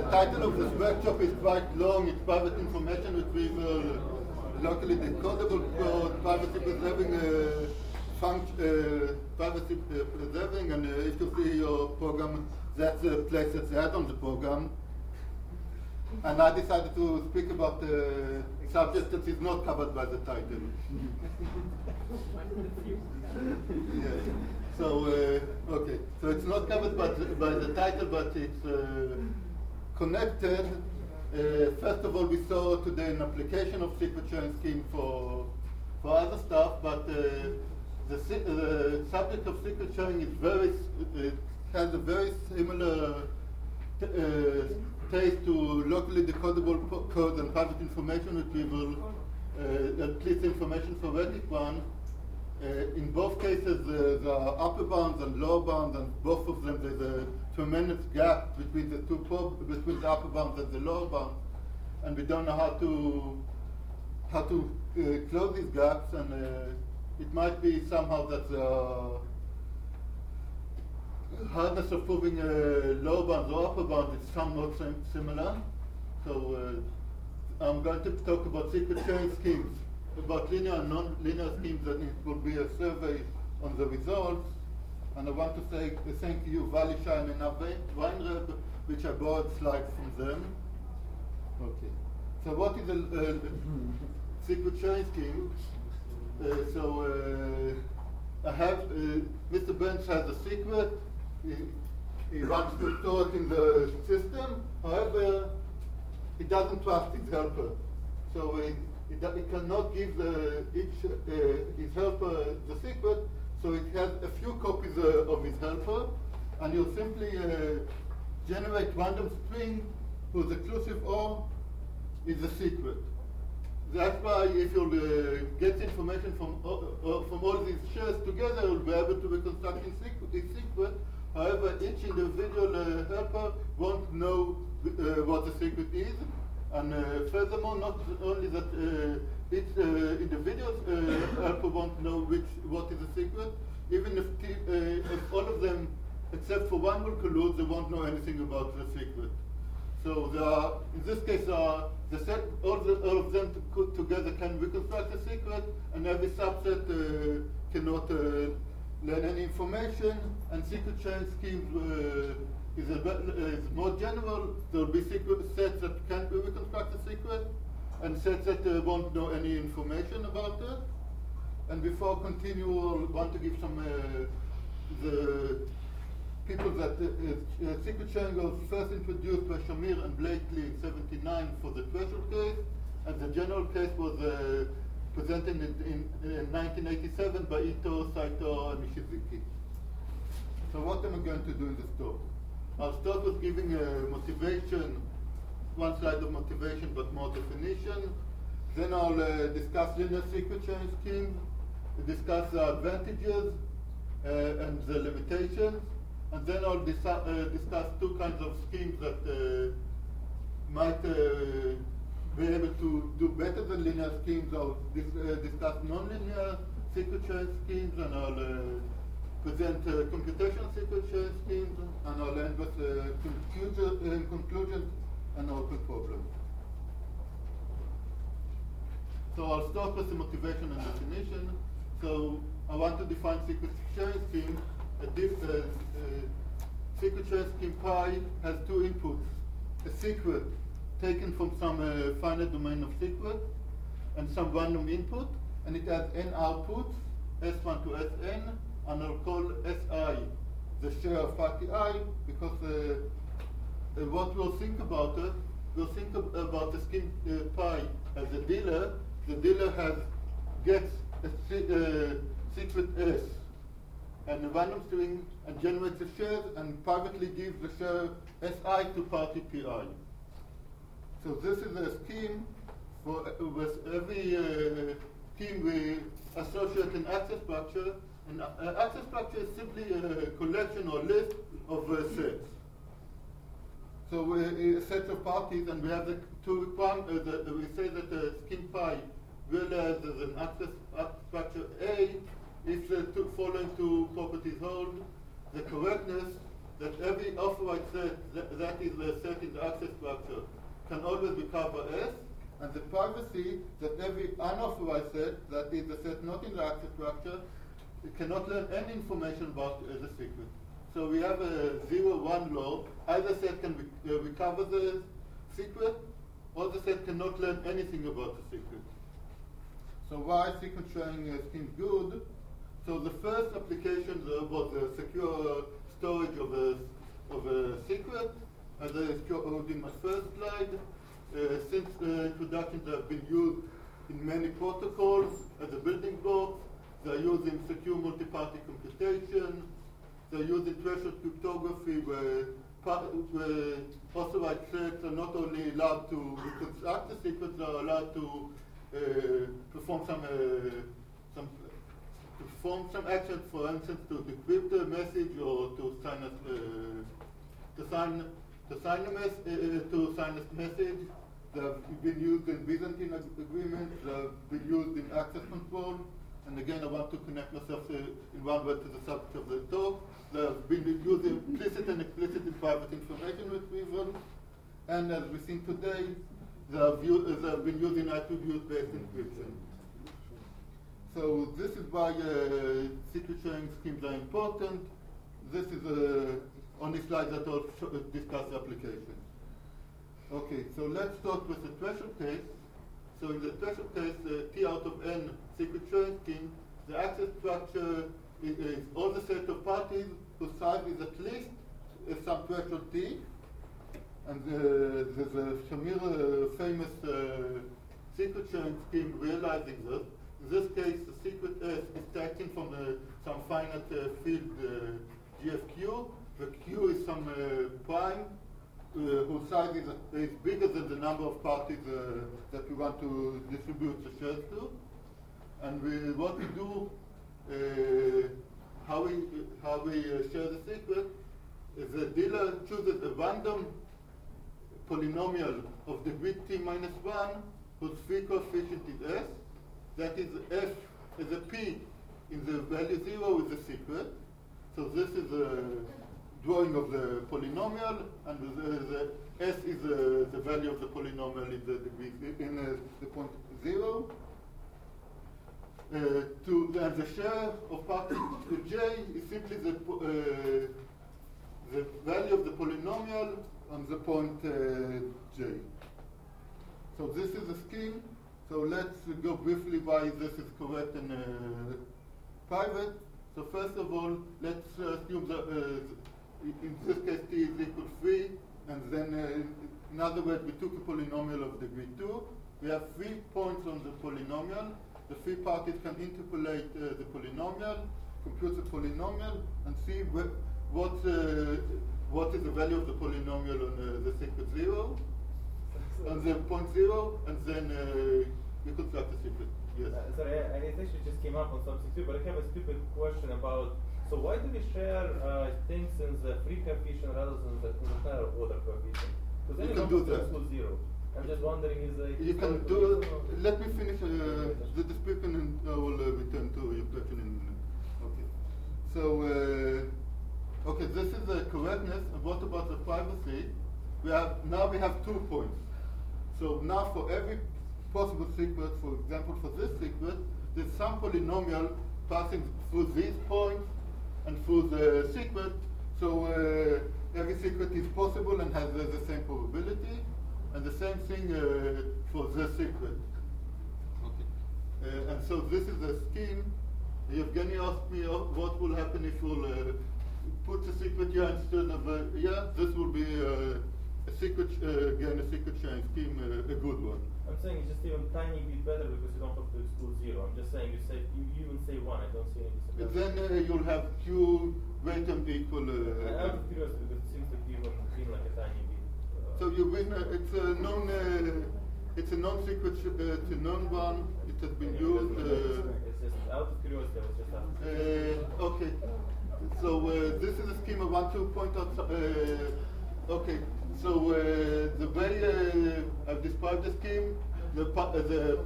title of this workshop is quite long. It's private information retrieval, locally decodable code, privacy preserving, privacy preserving, and if you see your program, that's the place that's at on the program. And I decided to speak about a subject that is not covered by the title. Yeah. So, okay. So it's not covered by the title, but it's connected. First of all, we saw today an application of secret sharing scheme for other stuff, but the subject of secret sharing is has a very similar taste to locally decodable code and private information retrieval, at least information forensic one. In both cases, there are upper bounds and lower bounds, and both of them there's a tremendous gap between the between the upper bounds and the lower bounds, and we don't know how to close these gaps. And it might be somehow that the hardness of proving lower bounds or upper bounds is somewhat similar. So I'm going to talk about secret sharing schemes, about linear and non-linear schemes, and it will be a survey on the results. And I want to say thank you, Vali Shine and Weinreb, which I borrowed slides from them. Okay. So what is a secret sharing scheme? I have, Mr. Burns has a secret. He wants to store it in the system. However, he doesn't trust his helper. So he cannot give his helper the secret, so it has a few copies of his helper, and you'll simply generate random string whose exclusive OR is the secret. That's why if you'll get information from all these shares together, you'll be able to reconstruct his secret. However, each individual helper won't know what the secret is. And furthermore, not only that each individual helper won't know what is the secret, even if all of them, except for one, will collude, they won't know anything about the secret. So there are, in this case, all of them together can reconstruct the secret, and every subset cannot learn any information. And secret sharing schemes is more general. There will be secret sets that can reconstruct the secret, and sets that won't know any information about it. And before I continue, I want to give some the people that secret sharing was first introduced by Shamir and Blakely in '79 for the Treasure case, and the general case was presented in 1987 by Ito, Saito, and Nishizuki. So what am I going to do in this talk? I'll start with giving a motivation, one slide of motivation but more definition. Then I'll discuss linear secret sharing schemes, discuss the advantages and the limitations, and then I'll discuss two kinds of schemes that might be able to do better than linear schemes. I'll discuss non-linear secret sharing schemes, and I'll present computational secret sharing schemes, and I'll end with conclusions and open problem. So I'll start with the motivation and definition. So I want to define secret sharing scheme. Secret sharing scheme pi has two inputs: a secret taken from some finite domain of secret, and some random input, and it has n outputs, S1 to Sn, and I'll call Si the share of party I, because what we'll think about it, we'll think about the scheme pi as a dealer. The dealer gets a secret S and a random string and generates a share and privately gives the share Si to party Pi. So this is a scheme for with every scheme we associate an access structure. And access structure is simply a collection or list of sets. So a set of parties, and we have the two requirements. We say that the scheme pi realizes an access structure A if the following two properties hold: the correctness that every authorized set that is the set in the access structure can always recover S, and the privacy that every unauthorized set, that is a set not in the access structure, it cannot learn any information about the secret. So we have a 0-1 law. Either set can recover the secret, or the set cannot learn anything about the secret. So why secret sharing scheme good? So the first application was the secure storage of a secret, as I showed in my first slide. Since the introduction, they have been used in many protocols as a building block. They're using secure multi-party computation. They're using threshold cryptography where authorized sets are not only allowed to reconstruct the secrets, they are allowed to perform some action, for instance, to decrypt a message or to sign a message. They've been used in Byzantine agreements. They've been used in access control. And again, I want to connect myself in one word to the subject of the talk. They've been used implicit and explicit in private information retrieval. And as we've seen today, they've been used in attribute-based encryption. So this is why secret sharing schemes are important. This is only slide that will discuss applications. Okay, so let's start with the threshold case. So in the threshold case, the T out of N secret sharing scheme, the access structure is all the set of parties whose size is at least some threshold T. And there's a Shamir famous secret sharing scheme realizing this. In this case, the secret S is taken from some finite field GFQ. The Q is some prime whose size is bigger than the number of parties that we want to distribute the shares to. And what we do, how we share the secret, is the dealer chooses a random polynomial of degree T minus 1 whose phi coefficient is S. That is F is a P in the value 0 is the secret. So this is a drawing of the polynomial, and the S is the value of the polynomial in the degree in the point 0. And the share of party J is simply the value of the polynomial on the point J. So this is the scheme. So let's go briefly why this is correct and private. So first of all, let's assume that in this case T is equal to 3, and then in other words, we took a polynomial of degree 2. We have 3 points on the polynomial. The 3 parties can interpolate the polynomial, compute the polynomial, and see what is the value of the polynomial on the secret 0, on the point 0, and then we construct the secret. Yes. Sorry, I actually just came up on something too, but I have a stupid question about, so why do we share things in the free coefficient rather than the higher order coefficient? Because then you can do that. Equals 0. I'm just wondering, is the you can do it. Let me finish the description, and I will return to your question in a minute. Okay. So, okay, this is the correctness. And what about the privacy? We have 2 points. So now for every possible secret, for example, for this secret, there's some polynomial passing through these points and through the secret. So every secret is possible and has the same probability. And the same thing for the secret. Okay. And so this is the scheme. Evgeny asked me what will happen if we'll put the secret here instead of this will be a secret, again, a secret sharing scheme, a good one. I'm saying it's just even tiny bit better because you don't have to exclude 0. I'm just saying you even say 1. I don't see any disadvantage. Then you'll have Q greater than equal. I'm curious because it seems like you even feel like a tiny bit. So you win. It's a non-secret to non-one. It has been used. It's just out of curiosity. I was just asking. Okay. So this is a scheme I want to point out. Okay. So the way I've described the scheme, the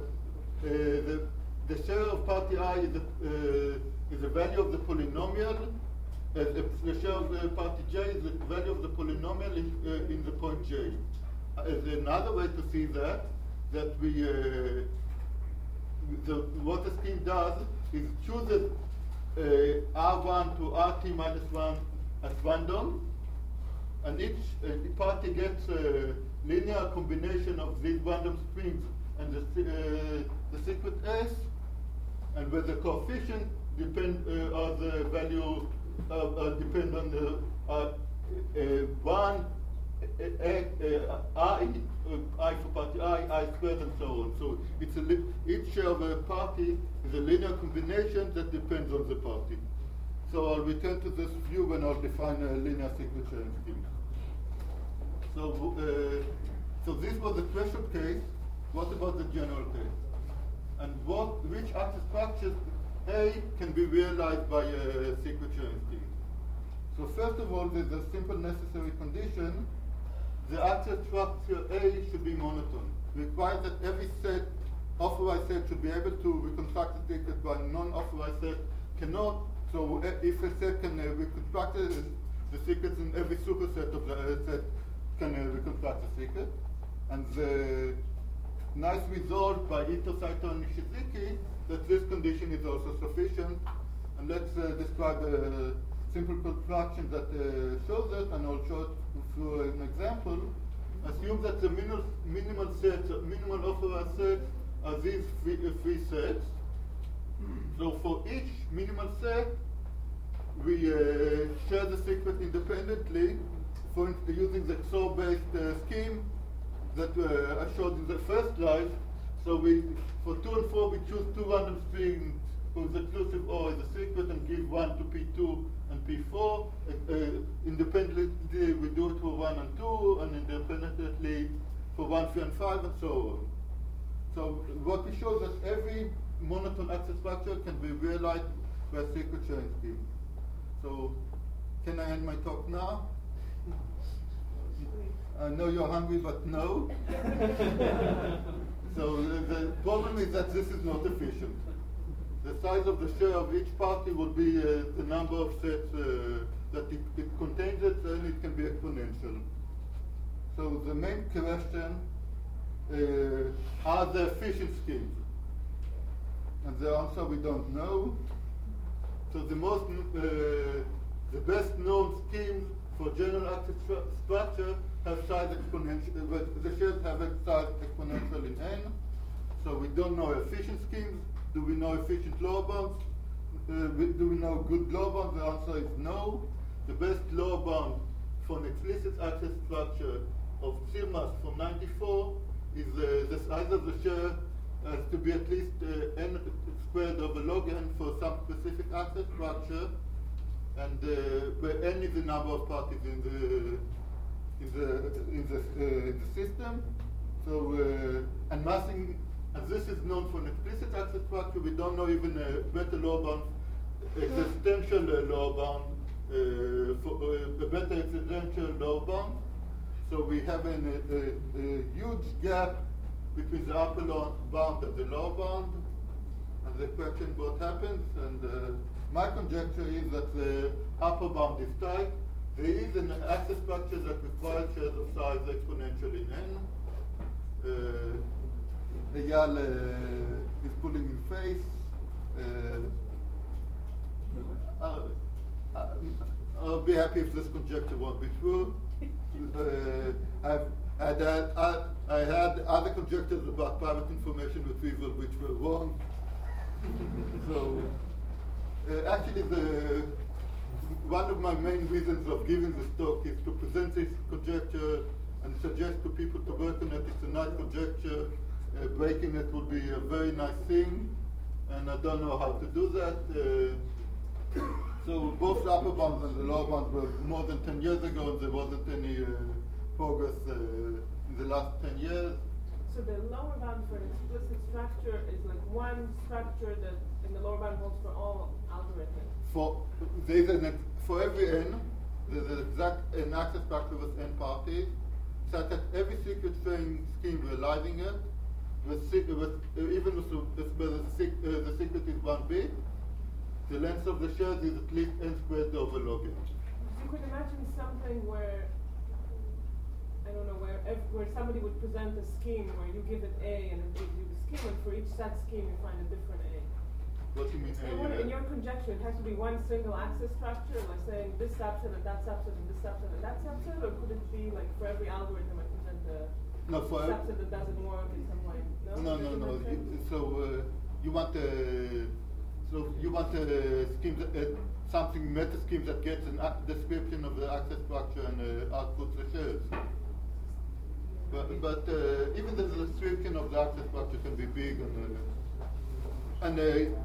share of party I is the value of the polynomial. The share of party J is the value of the polynomial in the point J. as another way to see that we what the scheme does is chooses R1 to RT minus 1 as random, and each party gets a linear combination of these random strings and the secret S, and where the coefficient depend on the value depend on the 1 I for party I squared and so on. So it's each of a party is a linear combination that depends on the party. So I'll return to this view when I'll define a linear secret sharing scheme. So this was the threshold case. What about the general case? And which access structures A can be realized by a secret sharing scheme? So first of all, there's a simple necessary condition. The access structure A should be monotone. It requires that every set, authorized set, should be able to reconstruct the secret, while non-authorized set cannot. So if a set can reconstruct the secrets, in every superset of the set can reconstruct the secret. And the nice result by Ito, Saito, and Nishizaki that this condition is also sufficient. And let's describe a simple construction that shows it, and I'll show it through an example. Assume that the minimal sets, minimal authorized sets, are these three sets. So for each minimal set, we share the secret independently, for instance, using the XOR-based scheme that I showed in the first slide. So for 2 and 4, we choose 2 random strings whose exclusive OR is a secret and give 1 to P2 and P4. Independently, we do it for 1 and 2, and independently for 1, 3, and 5, and so on. So what we show is that every monotone access structure can be realized by a secret sharing scheme. So can I end my talk now? I know you're hungry, but no. So the problem is that this is not efficient. The size of the share of each party would be the number of sets that it contains, and it can be exponential. So the main question are the efficient schemes? And the answer we don't know. So the best known schemes for general access structure have size exponential, but the shares have a size exponential in n. So we don't know efficient schemes. Do we know efficient lower bounds? Do we know good lower bounds? The answer is no. The best lower bound for an explicit access structure of CMAS from 94 is the size of the share has to be at least n squared over log n for some specific access structure, and where n is the number of parties in the system. So and massing, and this is known for an explicit access structure. We don't know even a better lower bound, existential lower bound, for a better existential lower bound. So we have a huge gap between the upper bound and the lower bound. And the question what happens, and my conjecture is that the upper bound is tight. There is an access structure that requires shares of size exponential in n. Eyal is pulling his face. I'll be happy if this conjecture won't be true. I had other conjectures about private information retrieval which were wrong. So actually one of my main reasons of giving this talk is to present this conjecture and suggest to people to work on it. It's a nice conjecture. Breaking it would be a very nice thing, and I don't know how to do that. So both the upper bounds and the lower bounds were more than 10 years ago, and there wasn't any progress in the last 10 years. So the lower bound for an explicit structure is like one structure that in the lower bound holds for all algorithms. For every n, there's an access structure with n parties, such that every secret sharing scheme realizing it, even if the secret is 1 bit, the length of the shares is at least n squared over log n. You could imagine something where I don't know, where somebody would present a scheme where you give it A and it gives you the scheme, and for each such scheme you find a different A. What do you mean? In your conjecture, it has to be one single access structure, like saying this subset and that subset and this subset and that subset, or could it be like for every algorithm I present a subset that doesn't work in some way? No. You want a scheme something meta scheme that gets a description of the access structure and outputs the shells. But even the description of the access structure can be big and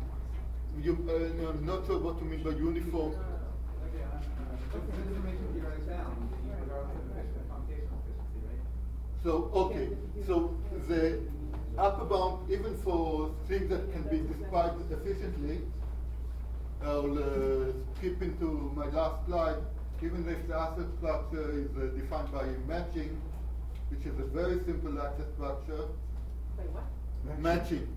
I'm not sure what you mean by uniform. So the upper bound, even for things that can be described efficiently, I'll skip into my last slide. Even if the access structure is defined by matching, which is a very simple access structure. By what? Matching.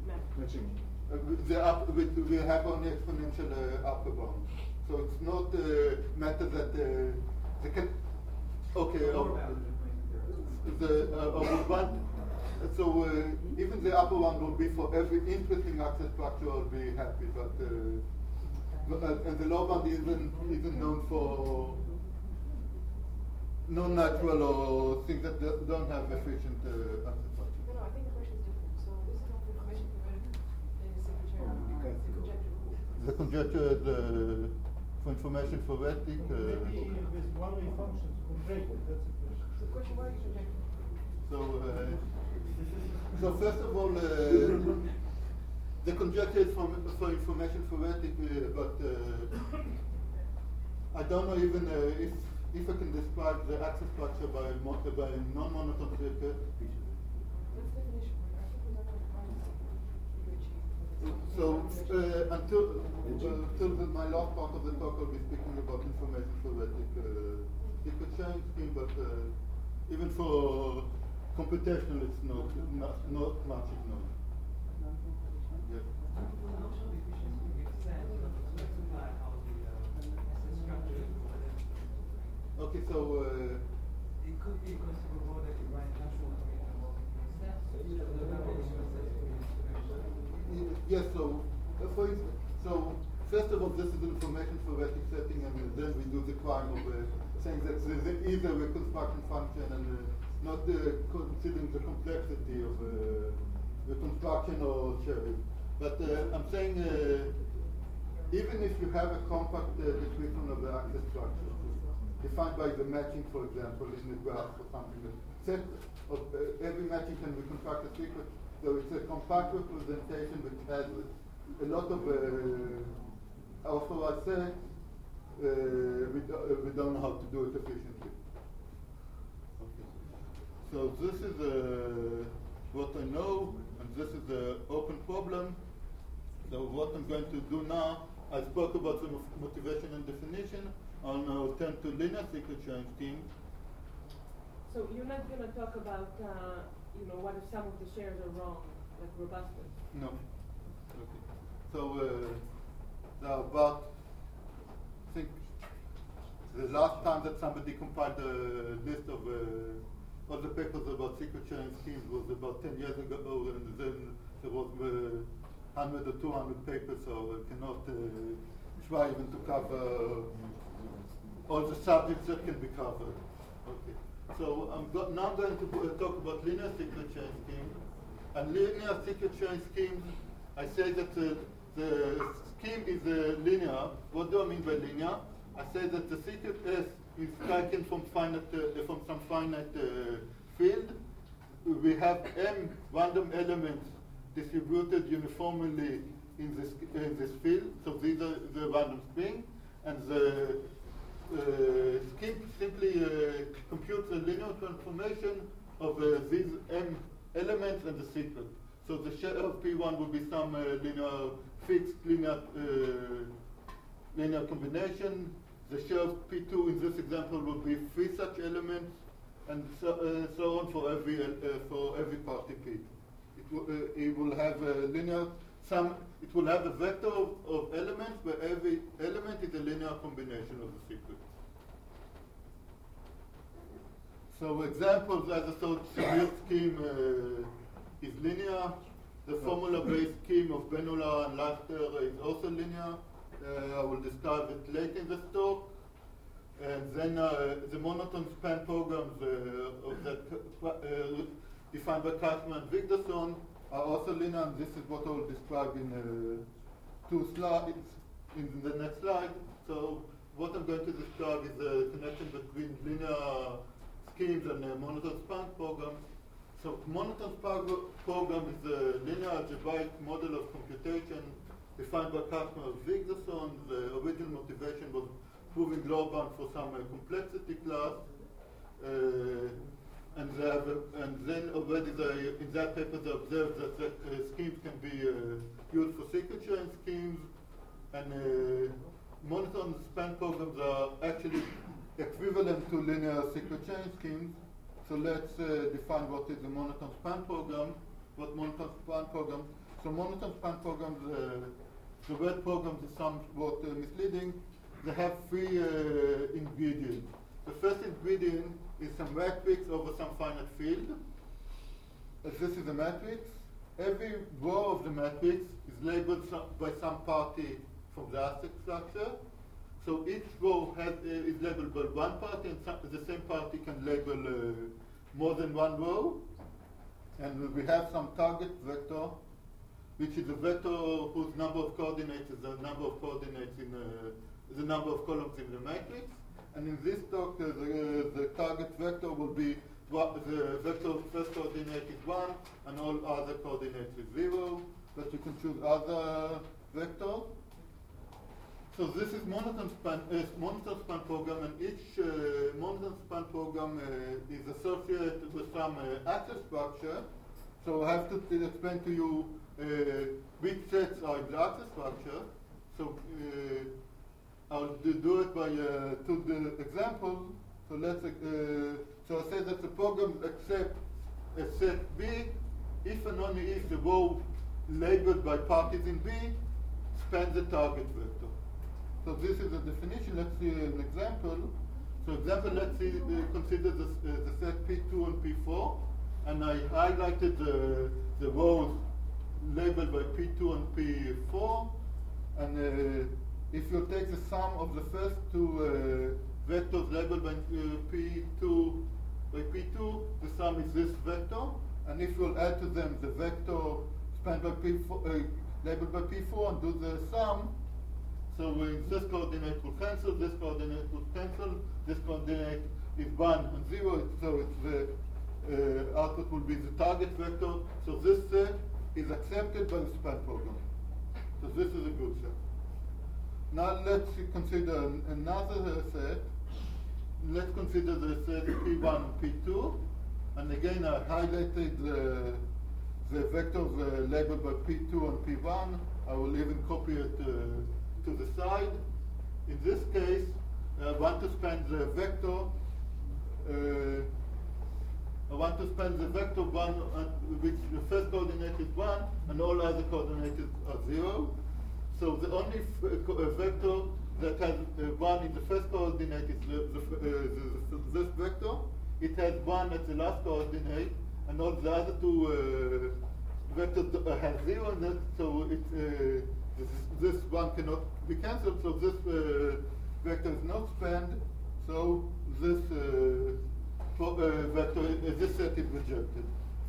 We have only exponential upper bound. So it's not a matter that they can. So even the upper one will be for every interesting access structure. I'll be happy, and the lower one isn't known for non-natural or things that don't have efficient access structure. No, I think the question is different. So this is not information theoretic, The conjecture for information theoretic. Maybe with one-way functions conjecture. That's the question. The question, why are you conjecturing? So first of all, the conjecture is for information theoretic, but I don't know even if I can describe the access structure by a non-monotone circuit. What's the definition? I think we're not going to So until my last part of the talk, I'll be speaking about information theoretic secret sharing scheme, but even for computational, it's not much ignored. Yeah. Okay, so it could be conceivable that you write natural yes. So first of all, this is information theoretic setting, and then we do the crime of saying that there is a reconstruction function and not considering the complexity of the construction or sharing. But I'm saying even if you have a compact description of the access structure, defined by the matching, for example, in the graph or something, set of every matching can reconstruct a secret. So it's a compact representation which has a lot of authorized sets. We don't know how to do it efficiently. Okay. So this is what I know, and this is the open problem. So what I'm going to do now, I spoke about the motivation and definition. I'll now turn to linear secret sharing scheme. So you're not going to talk about, what if some of the shares are wrong, like robustness? No. Okay. So about, I think, the last time that somebody compiled a list of all the papers about secret sharing schemes was about 10 years ago, and then there was 100 or 200 papers, so I cannot try even to cover all the subjects that can be covered. Okay. So now I'm going to talk about linear secret sharing schemes. And linear secret sharing schemes, I say that the scheme is linear. What do I mean by linear? I say that the secret S is taken from some finite field. We have m random elements distributed uniformly in this field. So these are the random string, and the scheme simply computes a linear transformation of these m elements and the secret. So the share of P1 will be some fixed linear combination. The share of P2 in this example will be 3 such elements, and so on for every party P. It will have a linear sum. It will have a vector of elements where every element is a linear combination of the secret. So examples, as I thought, severe scheme is linear. The formula-based scheme of Benula and Leicester is also linear. I will describe it later in the talk. And then the monotone span programs defined by Kaufman and Wigderson are also linear, and this is what I will describe in 2 slides, in the next slide. So what I'm going to describe is the connection between linear schemes and monotone span programs. So monotone span program is a linear algebraic model of computation defined by Kaufman and Wigderson. The original motivation was proving global for some complexity class. And then already in that paper they observed that schemes can be used for secret sharing schemes, and monotone span programs are actually equivalent to linear secret sharing schemes. So let's define what is a monotone span program. What monotone span program? So monotone span programs, the word programs is somewhat misleading. They have 3 ingredients. The first ingredient is some matrix over some finite field. As this is a matrix, every row of the matrix is labeled by some party from the ASIC structure. So each row is labeled by one party, and the same party can label more than one row. And we have some target vector, which is a vector whose number of coordinates is the number of coordinates in the number of columns in the matrix. And in this talk, the target vector will be the vector first coordinate is 1, and all other coordinates is 0. But you can choose other vectors. So this is monotone span program, and each monotone span program is associated with some access structure. So I have to explain to you which sets are in the access structure. So I'll do it by 2 examples. So let's so I say that the program accepts a set B if and only if the row labeled by parties in B spans the target vector. So this is a definition. Let's see an example. So example, let's see, consider the set P2 and P4, and I highlighted the rows labeled by P2 and P4, and if you take the sum of the first 2 vectors labeled by P2, the sum is this vector, and if you add to them the vector spanned by P4, labeled by P4, and do the sum, so this coordinate will cancel, this coordinate will cancel, this coordinate is 1 and 0, so the output will be the target vector. So this set is accepted by the span program. So this is a good set. Now let's consider another set. Let's consider the set P1 and P2. And again, I highlighted the vectors labeled by P2 and P1. I will even copy it to the side. In this case, I want to span the vector. I want to span the vector 1, which the first coordinate is 1, and all other coordinates are 0. So the only vector that has 1 in the first coordinate is this vector. It has 1 at the last coordinate, and all the other 2 vectors have 0 in it, so this one cannot be cancelled, so this vector is not spanned, so this vector, this set is rejected.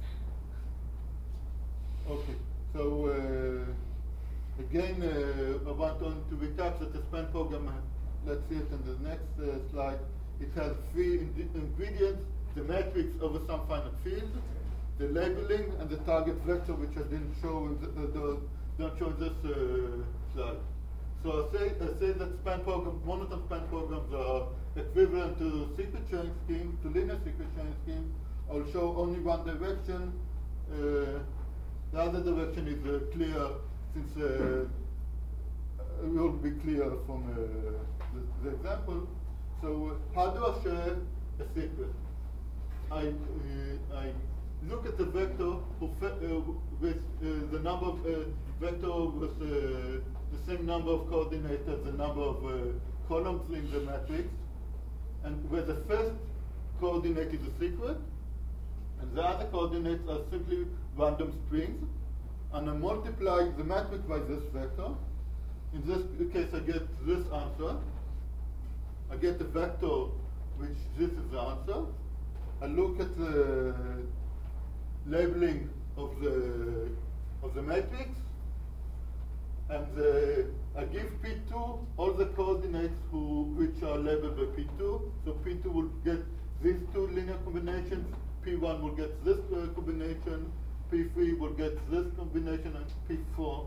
Okay, so again, I want to recap that the span program, let's see it in the next slide. It has 3 ingredients: the matrix over some finite field, the labeling, and the target vector, which I didn't show in don't show in this slide. So I say that monotone span programs are equivalent to secret sharing schemes, to linear secret sharing schemes. I'll show only one direction. The other direction is clear, since it will be clear from the example. So how do I share a secret? I look at the vector with the number of vector with the same number of coordinates as the number of columns in the matrix, and where the first coordinate is a secret, and the other coordinates are simply random strings, and I multiply the matrix by this vector. In this case, I get this answer. I get a vector which this is the answer. I look at the labeling of the matrix, and I give P2 all the coordinates which are labeled by P2. So P2 will get these two linear combinations, P1 will get this combination, P3 will get this combination, and P4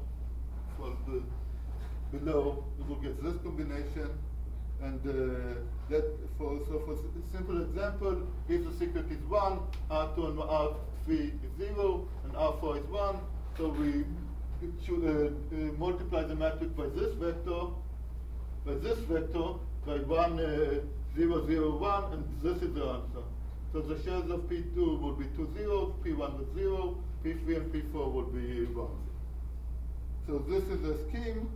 below will get this combination. And for a simple example, if the secret is 1, R2 and R3 is 0, and R4 is 1, so we multiply the matrix by this vector, by 1, 0, 0, 1, and this is the answer. So the shares of P2 will be 2 zeros, P1 with 0, P3 and P4 will be 1. So this is the scheme.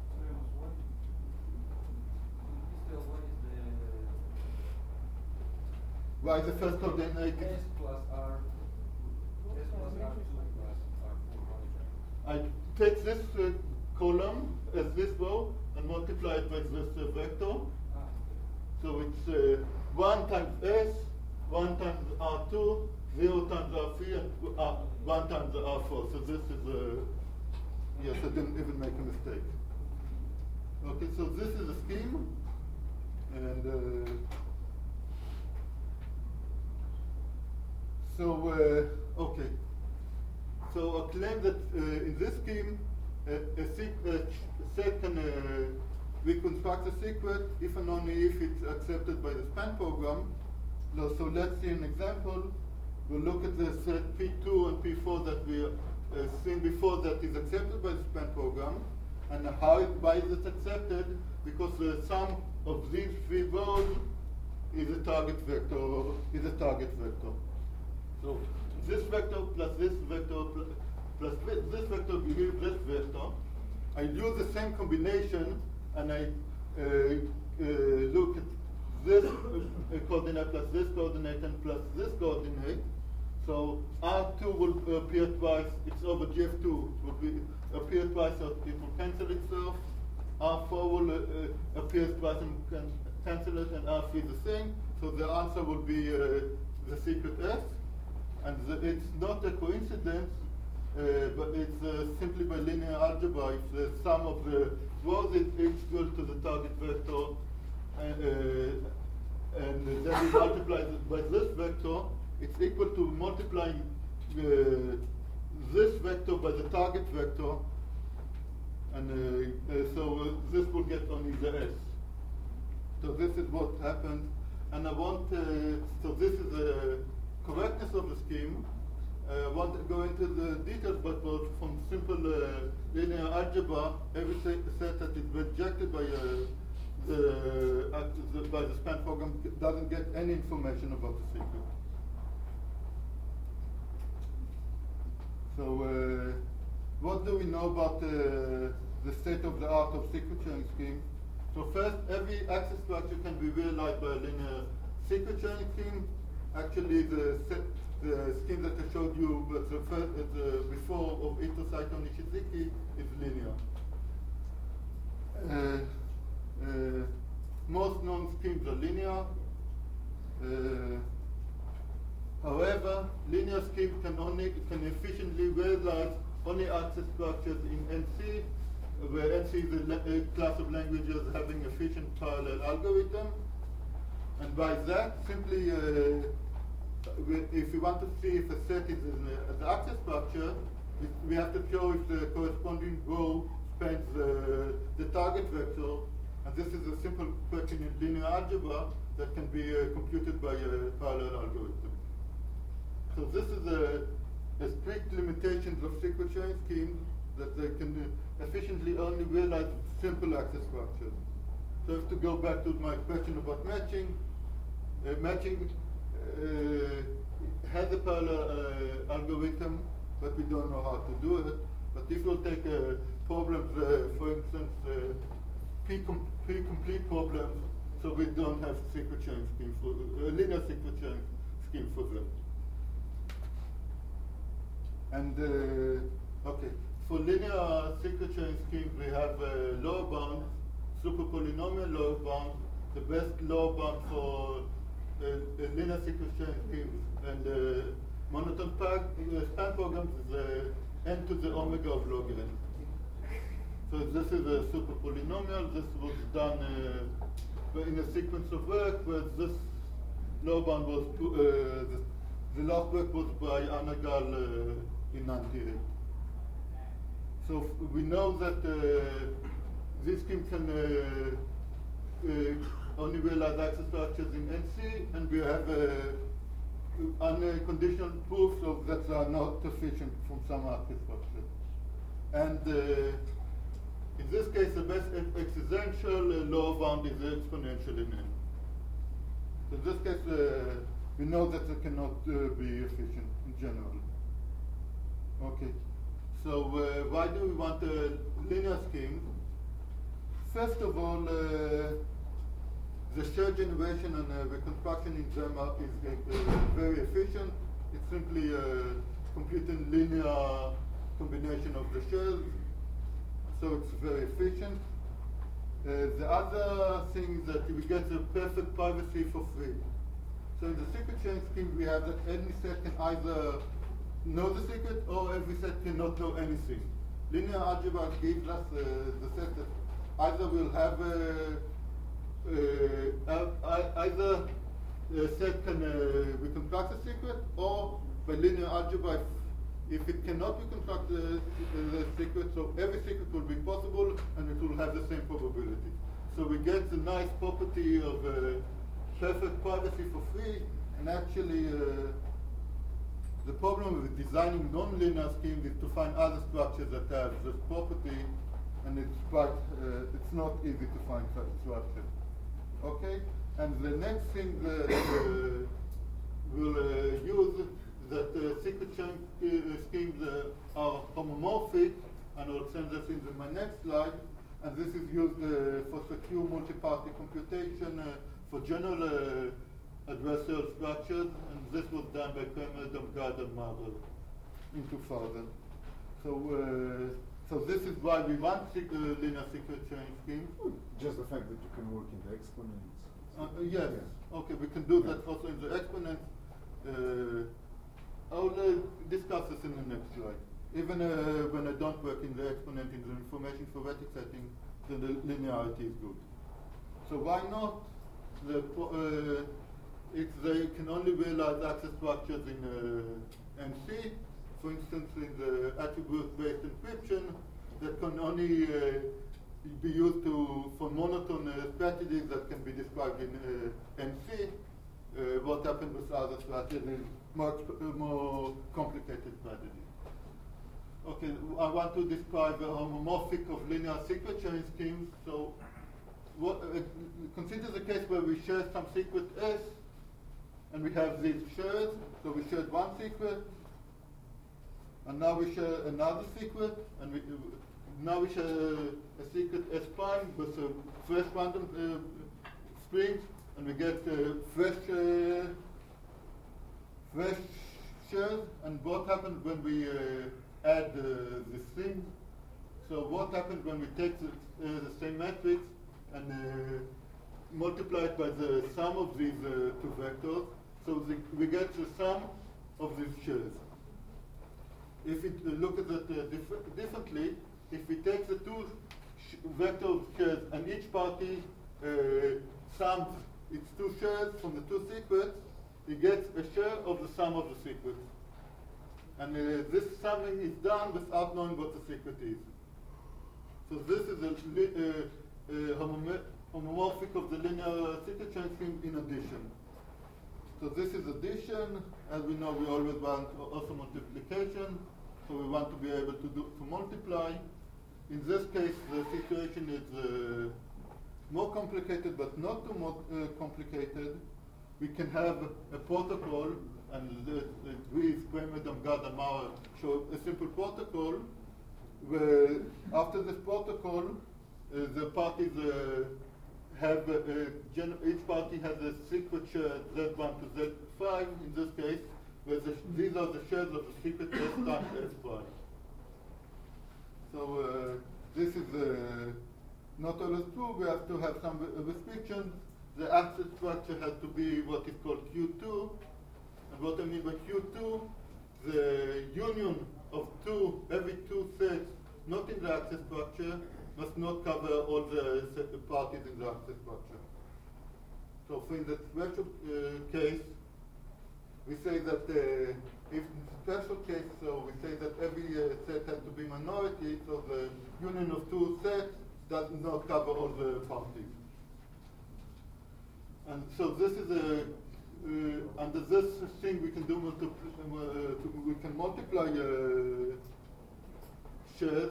Why the first coordinate? S plus R, S plus R2 plus R4. I take this column as this row and multiply it by this vector. So it's 1 times S, 1 times R2, 0 times R3, and 1 times R4. So this is yes, I didn't even make a mistake. Okay, so this is the scheme, and okay. So I claim that in this scheme, a set can reconstruct a secret if and only if it's accepted by the span program. So let's see an example. We'll look at the set P2 and P4 that we seen before that is accepted by the span program, and why is it accepted? Because the sum of these three rows is a target vector. So this vector plus this vector plus this vector gives this vector. I use the same combination, and I look at this coordinate plus this coordinate and plus this coordinate. So R2 will appear twice. It's over GF2 will appear twice, so it will cancel itself. R4 will appear twice and can cancel it, and R3 the same. So the answer will be the secret S. And it's not a coincidence, but it's simply by linear algebra. If the sum of the rows is equal to the target vector, and then we multiply it by this vector, it's equal to multiplying this vector by the target vector, and so this will get only the S. So this is what happened, and I want, so this is the correctness of the scheme. I won't go into the details, but from simple linear algebra, every set that is rejected by the span program doesn't get any information about the secret. So what do we know about the state of the art of secret sharing scheme? So first, every access structure can be realized by a linear secret sharing scheme. Actually, the scheme that I showed you before of Ito, Saito, and Ishizaki is linear. Most known schemes are linear. However, linear schemes can efficiently realize only access structures in NC, where NC is a class of languages having efficient parallel algorithm. And by that, simply, if we want to see if a set is an access structure, we have to show if the corresponding row spans the target vector. And this is a simple question in linear algebra that can be computed by a parallel algorithm. So this is a strict limitations of secret sharing schemes, that they can efficiently only realize simple access structures. So to go back to my question about matching, matching has a parallel algorithm, but we don't know how to do it. But if we'll take problems, for instance, pre-complete problems, So we don't have secret sharing scheme for linear secret sharing scheme for them. And okay, for linear secret sharing schemes, we have lower bounds, super polynomial lower bounds. The best lower bound for linear secret sharing schemes and monotone span programs is n to the omega of log n. So this is a super polynomial. This was done in a sequence of work where this lower bound was the last work was by Anagal in 98. So we know that this scheme can only realize access structures in NC, and we have unconditional proofs of that are not sufficient from some access structure. And in this case, the best existential lower bound is exponential in N. So in this case, we know that it cannot be efficient in general. Okay, so why do we want a linear scheme? First of all, the share generation and reconstruction in Gemma is very efficient. It's simply computing linear combination of the shares, so it's very efficient. The other thing is that we get the perfect privacy for free. So in the secret sharing scheme, we have that any set can either know the secret or every set cannot know anything. Linear algebra gives us the set that either we'll have either a set can reconstruct a secret, or by linear algebra, if it cannot reconstruct the secret, so every secret will be possible and it will have the same probability. So we get the nice property of perfect privacy for free, and actually the problem with designing non-linear schemes is to find other structures that have this property, and it's quite, it's not easy to find such structures. Okay, and the next thing that we'll use that secret sharing schemes are homomorphic, and I'll send this in my next slide. And this is used for secure multi-party computation for general adversarial structures, and this was done by Kramer, Damgard, and Marvel in 2000. So this is why we want linear secret sharing schemes. Just the fact that you can work in the exponents. Yes. Yeah. Okay, we can do that also in the exponents. I'll discuss this in the next slide. Even when I don't work in the exponent in the information theoretic setting, then the linearity is good. So why not? If they can only realize access structures in MC, for instance, in the attribute-based encryption, that can only be used for monotone strategies that can be described in MC. What happens with other strategies, more complicated strategies. Okay, I want to describe a homomorphic of linear secret sharing schemes. So consider the case where we share some secret S, and we have these shares. So we shared one secret, and now we share another secret, and now we share a secret S prime with a fresh random string, and we get fresh shares. And what happens when we add the thing? So what happens when we take the same matrix and multiply it by the sum of these two vectors? So we get the sum of these shares. If we look at it differently, if we take the two vector shares and each party sums its two shares from the two secrets, it gets a share of the sum of the secrets. And this summing is done without knowing what the secret is. So this is a homomorphic of the linear secret sharing scheme in addition. So this is addition. As we know, we always want also multiplication. So we want to be able to multiply. In this case, the situation is more complicated, but not too complicated. We can have a protocol, and we, Kramer, Damgard, and Maurer show a simple protocol where after this protocol, the parties have each party has a secret share Z1 to Z5 in this case, where these are the shares of the secret S times S prime. So this is not always true. We have to have some restrictions. The access structure has to be what is called Q2. And what I mean by Q2, the union of every two sets not in the access structure must not cover all the parties in the access structure. So for in the special case, we say that if special case, so we say that every set has to be minority, so the union of two sets does not cover all the parties. And so this is under this thing we can do we can multiply shares,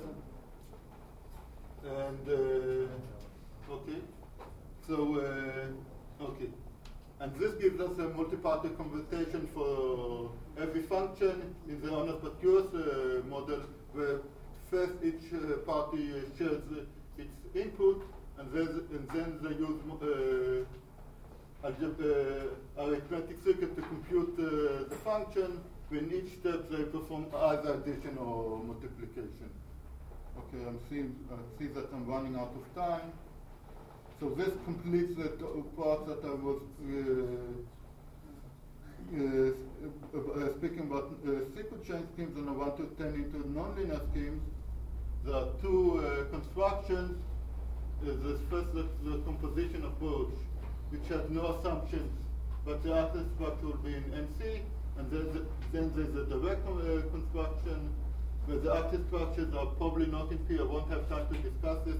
and okay, so okay. And this gives us a multi-party computation for every function in the honest but curious model, where first each party shares its input, and then they use arithmetic circuit to compute the function. In each step they perform either addition or multiplication. Okay, I see that I'm running out of time. So this completes the part that I was speaking about secret chain schemes, and I want to turn into nonlinear schemes. There are two constructions. There's first the composition approach, which has no assumptions, but the access structure will be in NC, and then there's a direct construction, where the access structures are probably not in P. I won't have time to discuss this.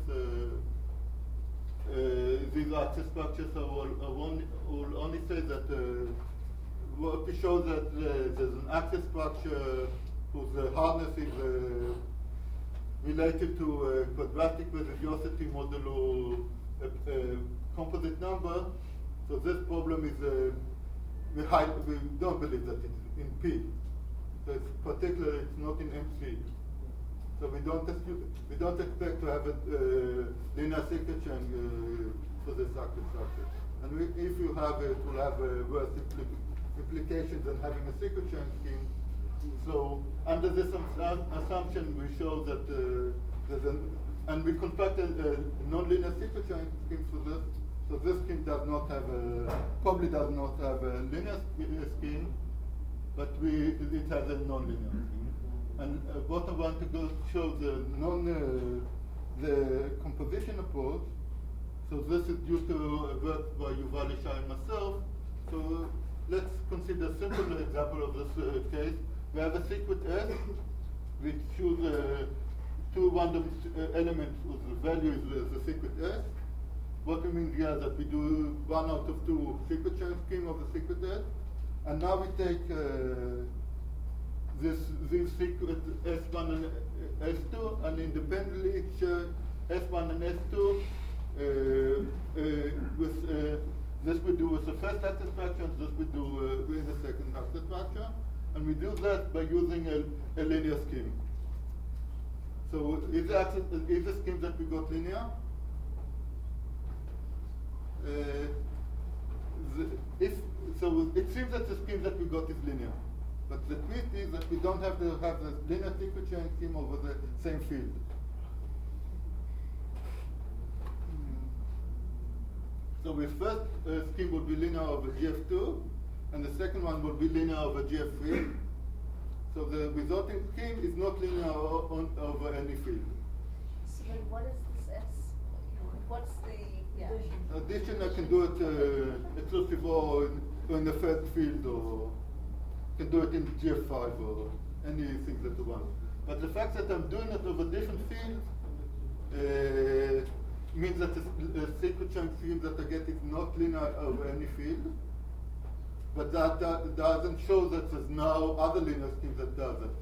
These access structures will only say that what we show that there's an access structure whose hardness is related to quadratic religiosity modulo composite number. So this problem is we don't believe that it's in P. So it's particularly it's not in MC. So we don't expect to have a linear secret chain for this access structure. And if you have it, we'll have worse implications than having a secret chain scheme. So under this assumption, we show that there's and we constructed a nonlinear secret chain scheme for this. So this scheme does not have probably does not have a linear scheme, but it has a nonlinear scheme. And what I want to go show the composition approach. So this is due to work by Yuval Ishai and myself. So let's consider a simple example of this case. We have a secret S, which choose two random elements whose value is the secret S. What we mean here is that we do 1 out of 2 secret chain scheme of the secret S, and now we take these secret S1 and S2, and independently share S1 and S2 with this we do with the first access structure, and this we do with the second access structure, and we do that by using a linear scheme. So is the scheme that we got linear? So it seems that the scheme that we got is linear. But the twist is that we don't have to have the linear secret chain scheme over the same field. So the first scheme would be linear over GF2, and the second one would be linear over GF3. So the resulting scheme is not linear over any field. So then what is this S? What's the addition? I can do it exclusive or in the first field, or can do it in GF5 or anything that you want. But the fact that I'm doing it over different fields means that the secret chain scheme that I get is not linear over any field. But that doesn't show that there's no other linear scheme that does it.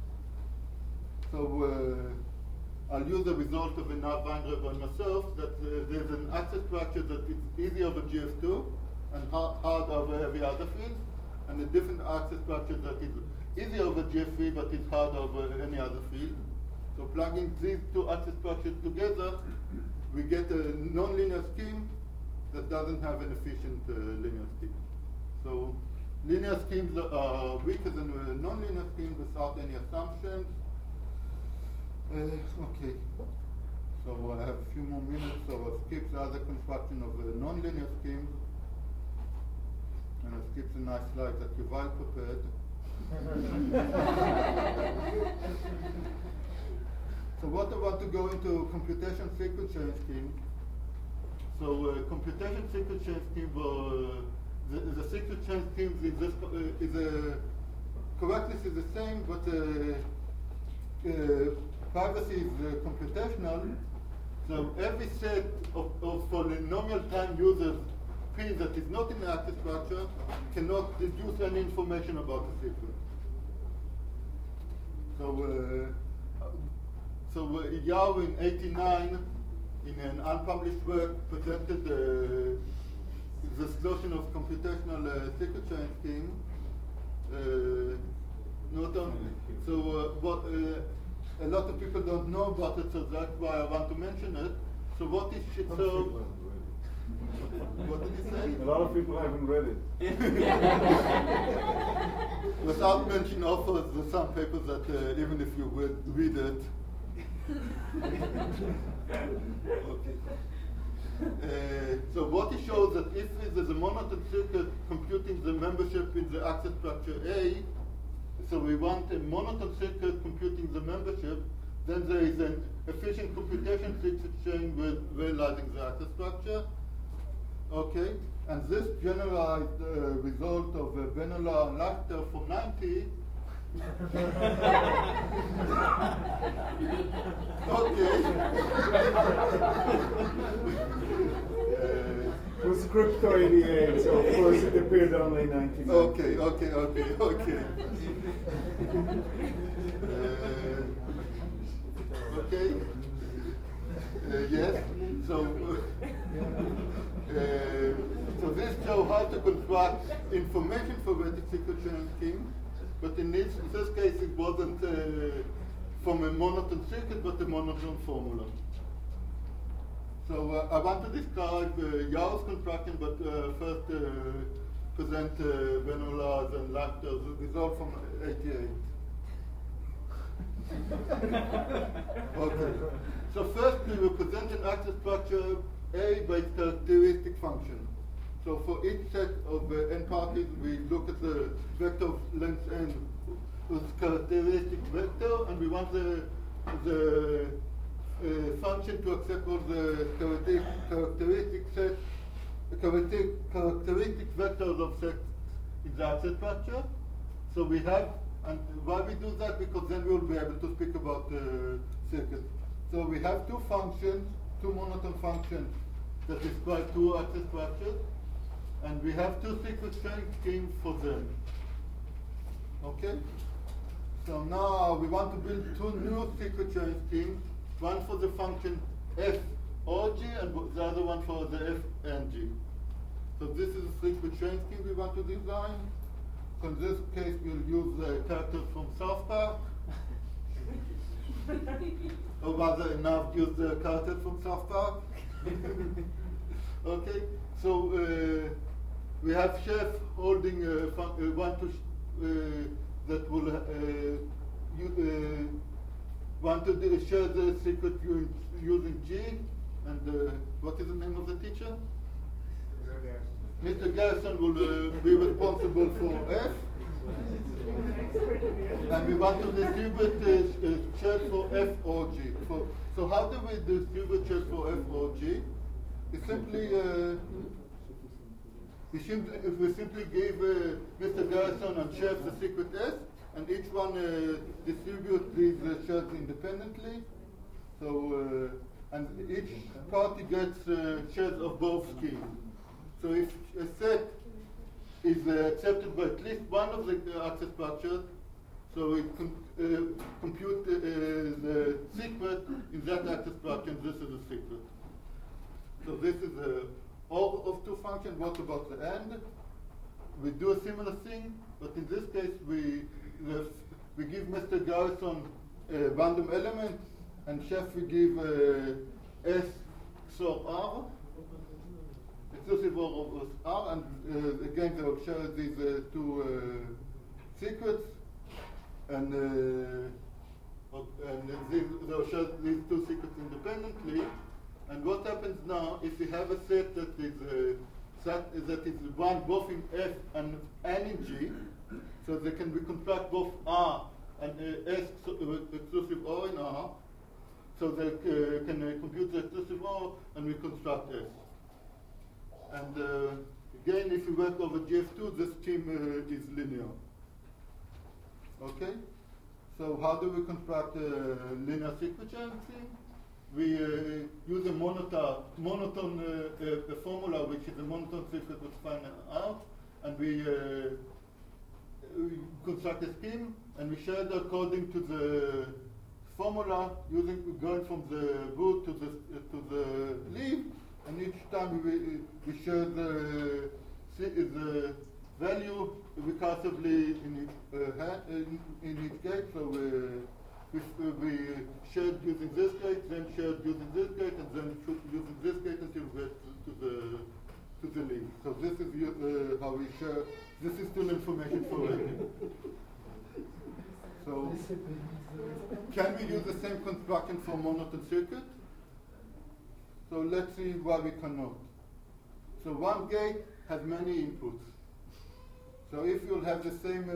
So I'll use the result of a nav binder by myself, that there's an access structure that is easy over GF2 and hard over every other field, and a different access structure that is easy over GF3 but is hard over any other field. So plugging these two access structures together, we get a nonlinear scheme that doesn't have an efficient linear scheme. So linear schemes are weaker than non-linear schemes without any assumptions. Okay. So I have a few more minutes, so I'll skip the other construction of non-linear schemes. And I'll skip the nice slide that Yuval prepared. So what I want to go into computation sequence chain scheme. So computation sequence chain scheme, the sequence chain scheme correctness is the same, but privacy is computational. So every set of polynomial time users P that is not in the active structure cannot deduce any information about the sequence. So Yao in '89, in an unpublished work, presented the solution of computational sequence chain scheme. A lot of people don't know about it, so that's why I want to mention it. So what is what did you say? A lot of people haven't read it. Without mentioning authors, there's some papers that even if you read it. Okay. So what it shows that if there's a monotone circuit computing the membership in the access structure A, so we want a monotone circuit computing the membership, then there is an efficient computation sequence chain with realizing the access structure. Okay, and this generalized result of Benalla and Lachter from 90. Okay. It was Crypto 88, so of course it appeared only in 1990. Okay. Okay. Yes. So this shows how to construct information phoretic sequence chain scheme, but in this case it wasn't from a monotone circuit, but a monotone formula. So I want to describe Yao's construction, but first present Benalla's and Lachter's result from '88. Okay. So first we will present an access structure A by its characteristic function. So for each set of n parties, we look at the vector of length n with characteristic vector, and we want the function to accept all the characteristic vectors of sets in the access structure. So we have, and why we do that? Because then we will be able to speak about circuits. So we have two functions, two monotone functions that describe two access structures, and we have two sequence chain schemes for them. Okay? So now we want to build two new sequence chain schemes, one for the function f or g, and the other one for the f and g. So this is a sequence chain scheme we want to design. So in this case, we'll use characters from South Park. Or rather, enough use the characters from South Park. Okay, so we have Chef holding that will want to share the secret using G, and what is the name of the teacher? Mr. Garrison will be responsible for F, and we want to distribute shares for F or G. So how do we distribute shares for F or G? It's simply we simply give Mr. Garrison and Chef the secret S, and each one distributes these shares independently. So and each party gets shares of both schemes. So if a set is accepted by at least one of the access structures, so it compute the secret in that access structure, and this is a secret. So this is all of two functions. What about the end? We do a similar thing, but in this case we give Mr. Garrison a random element, and Chef we give S XOR R. exclusive OR of R, and again they will share these two secrets, and they'll share these two secrets independently. And what happens now if we have a set that is one both in F and in G, so they can reconstruct both R and S exclusive OR in R, so they can compute the exclusive OR and reconstruct S. And again, if we work over GF2, the scheme is linear. Okay? So how do we construct a linear secret sharing scheme? We use a monotone formula, which is a monotone secret with find out, and we construct a scheme, and we share it according to the formula, going from the root to the leaf, and each time we share the value recursively in each gate. So we shared using this gate, then shared using this gate, and then using this gate until we get to the leaf. So this is how we share. This is still information for it. So can we use the same construction for monotone circuit? So let's see why we cannot. So one gate has many inputs. So if you'll have the same,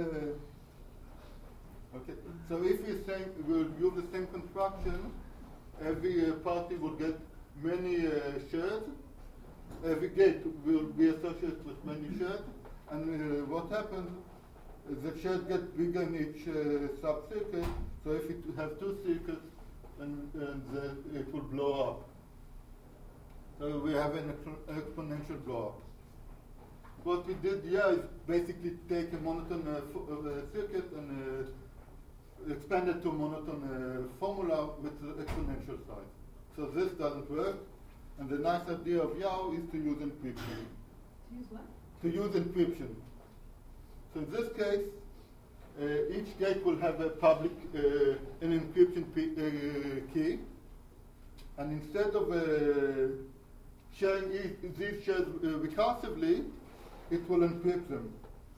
so if we'll use the same construction, every party will get many shares. Every gate will be associated with many shares. And what happens is the shares get bigger in each sub-circuit. So if it has two circuits, and it will blow up. So we have an exponential blow up. What we did here is basically take a monotone circuit and expand it to a monotone formula with the exponential size. So this doesn't work. And the nice idea of Yao is to use encryption. To use what? To use encryption. So in this case, each gate will have a public, an encryption key. And instead of sharing these shares recursively, it will encrypt them.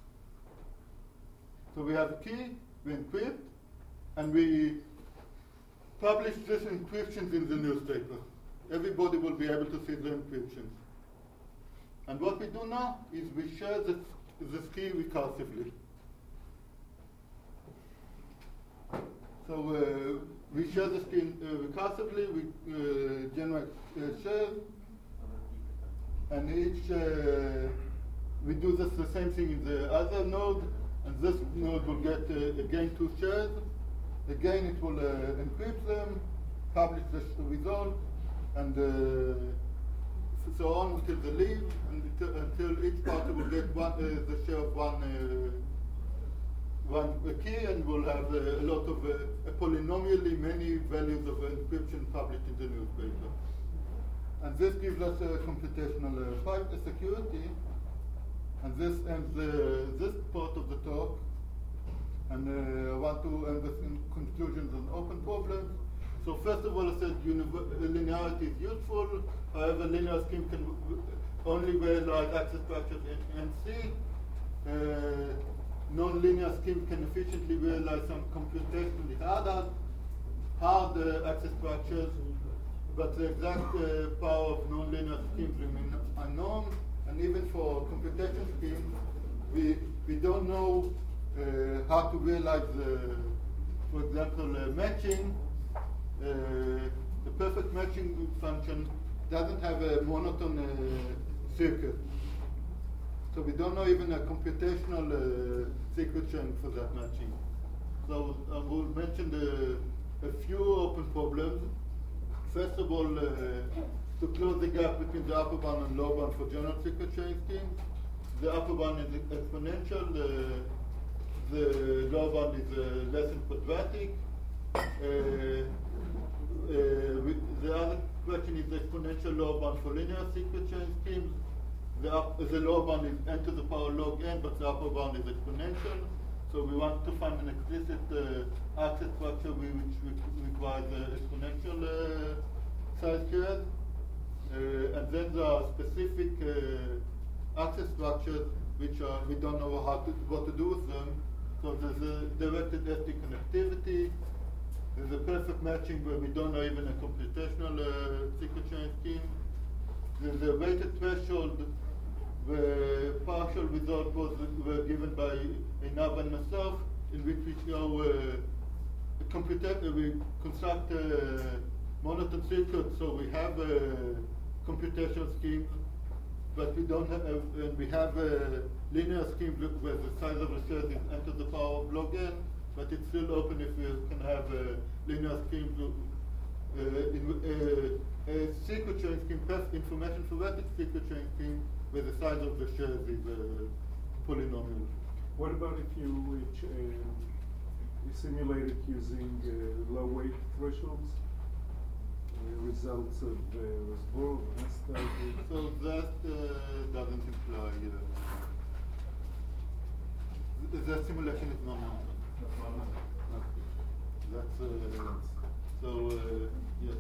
So we have a key, we encrypt, and we publish these encryptions in the newspaper. Everybody will be able to see the encryptions. And what we do now is we share this key recursively. So we share this key recursively, we generate shares, and each we do the same thing in the other node, and this node will get again two shares. Again, it will encrypt them, publish the result, and so on until the leaf, until each party will get the share of one key, and will have a lot of polynomially many values of encryption published in the newspaper. And this gives us a computational security. And this ends this part of the talk. And I want to end with conclusions on open problems. So first of all, I said linearity is useful. However, linear scheme can only realize access structures in C. Non-linear scheme can efficiently realize some computationally hard access structures, but the exact power of non-linear schemes remain unknown. And even for computation schemes, we don't know how to realize, for example, matching. The perfect matching function doesn't have a monotone circuit. So we don't know even a computational secret chain for that matching. So I will mention a few open problems. First of all, to close the gap between the upper bound and lower bound for general secret sharing schemes. The upper bound is exponential, the lower bound is less than quadratic. The other question is the exponential lower bound for linear secret sharing schemes. The lower bound is n to the power log n, but the upper bound is exponential. So we want to find an explicit access structure which requires exponential size shares. And then there are specific access structures which we don't know what to do with them. So there's a directed SD connectivity. There's a perfect matching where we don't know even a computational secret sharing scheme. There's a weighted threshold where partial results were given by Einav and myself, in which we show we construct monotone secrets, so we have a computational scheme, but we don't have, and we have a linear scheme where the size of the shares is n to the power of log n, but it's still open if we can have a linear scheme a secret sharing scheme, information theoretic secret sharing scheme, where the size of the shares is polynomial. What about if you simulate it using low weight thresholds? Results of Rasbourg, Nesta. So that doesn't imply the simulation is non-number. That's so yes.